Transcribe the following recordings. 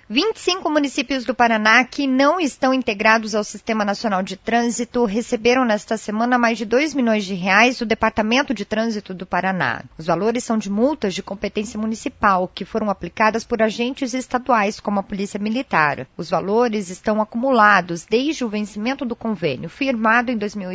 25 municípios do Paraná que não estão integrados ao Sistema Nacional de Trânsito receberam nesta semana mais de R$ 2 milhões do Departamento de Trânsito do Paraná. Os valores são de multas de competência municipal que foram aplicadas por agentes estaduais como a Polícia Militar. Os valores estão acumulados desde o vencimento do convênio firmado em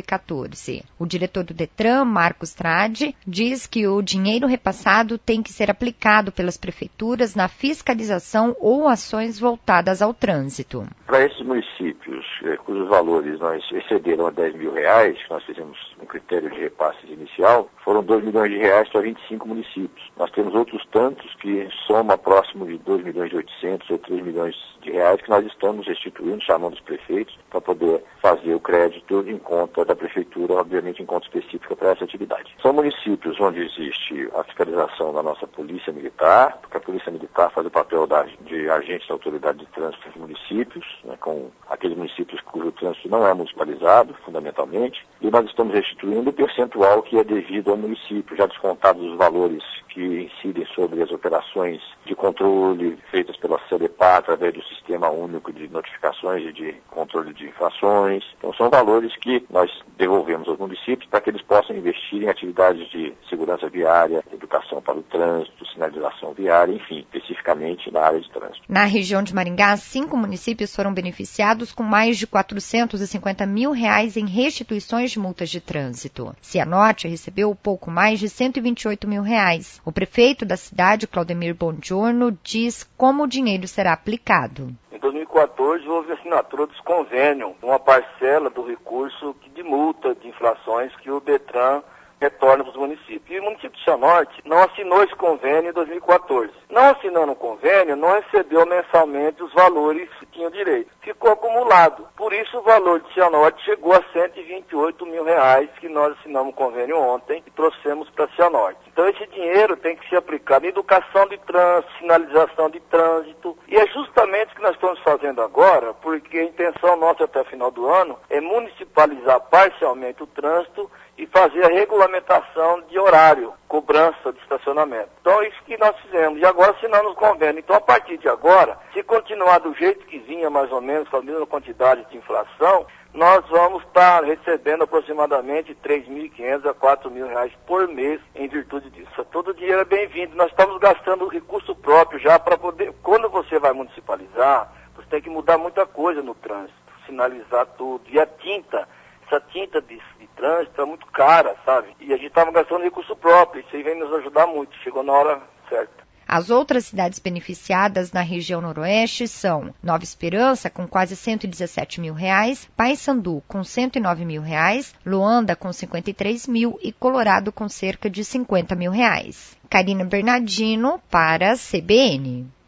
2014. O diretor do Detran, Marcos Tradi, diz que o dinheiro repassado tem que ser aplicado pelas prefeituras na fiscalização ou ações voltadas ao trânsito. Para esses municípios cujos valores nós excederam a R$ 10 mil, nós fizemos um critério de repasse inicial, foram R$ 2 milhões para 25 municípios. Nós temos outros tantos que soma próximo de R$ 2 milhões e 800 ou R$ 3 milhões que nós estamos restituindo, chamando os prefeitos para poder fazer o crédito em conta da prefeitura, obviamente em conta específica para essa atividade. São municípios onde existe a fiscalização da nossa Polícia Militar, porque a Polícia Militar faz o papel de agente da autoridade de trânsito dos municípios, né, com aqueles municípios cujo trânsito não é municipalizado, fundamentalmente, e nós estamos restituindo o percentual que é devido ao município, já descontados os valores que incidem sobre as operações de controle feitas pela CEDEPAR através do Sistema Único de Notificações e de Controle de Infrações. Então são valores que nós devolvemos aos municípios para que eles possam investir em atividades de segurança viária, educação para o trânsito, sinalização viária, enfim, especificamente na área de trânsito. Na região de Maringá, 5 municípios foram beneficiados com mais de R$ 450 mil em restituições de multas de trânsito. Cianorte recebeu pouco mais de R$ 128 mil. O prefeito da cidade, Claudemir Bongiorno, diz como o dinheiro será aplicado. Em 2014, houve a assinatura dos convênios, uma parcela do recurso de multa de infrações que o Detran retorna para os municípios. E o município de Cianorte não assinou esse convênio em 2014. Não assinando o convênio, não recebeu mensalmente os valores que tinha direito. Ficou acumulado. Por isso, o valor de Cianorte chegou a R$ 128 mil, que nós assinamos o convênio ontem e trouxemos para Cianorte. Então, esse dinheiro tem que ser aplicado em educação de trânsito, sinalização de trânsito. E é justamente o que nós estamos fazendo agora, porque a intenção nossa até o final do ano é municipalizar parcialmente o trânsito e fazer a regulamentação de horário, cobrança de estacionamento. Então é isso que nós fizemos. E agora assinamos o convênio. Então a partir de agora, se continuar do jeito que vinha mais ou menos, com a mesma quantidade de inflação, nós vamos estar recebendo aproximadamente R$ 3.500 a R$ 4.000 por mês em virtude disso. Todo o dinheiro é bem-vindo. Nós estamos gastando recurso próprio já para poder... Quando você vai municipalizar, você tem que mudar muita coisa no trânsito, sinalizar tudo. E a tinta, essa tinta de trânsito é muito cara, sabe? E a gente estava gastando recurso próprio. Isso aí vem nos ajudar muito. Chegou na hora certa. As outras cidades beneficiadas na região noroeste são Nova Esperança, com quase R$ 117 mil, Paysandu, com R$ 109 mil, Luanda, com R$ 53 mil e Colorado, com cerca de R$ 50 mil. Karina Bernardino, para a CBN.